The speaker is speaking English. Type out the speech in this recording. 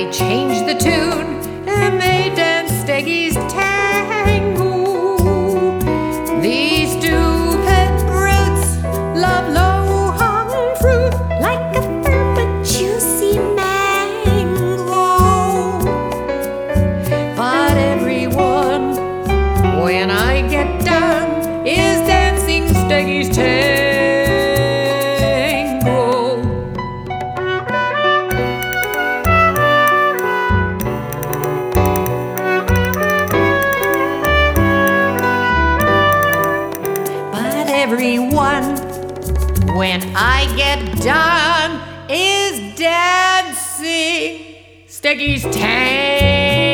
changed the tune and they danced Steggy's tango. These stupid brutes love low-hung fruit like a firm juicy mango. But everyone, when I get done, is dancing Steggy's tango. Everyone, when I get done, is dancing Steggy's tango.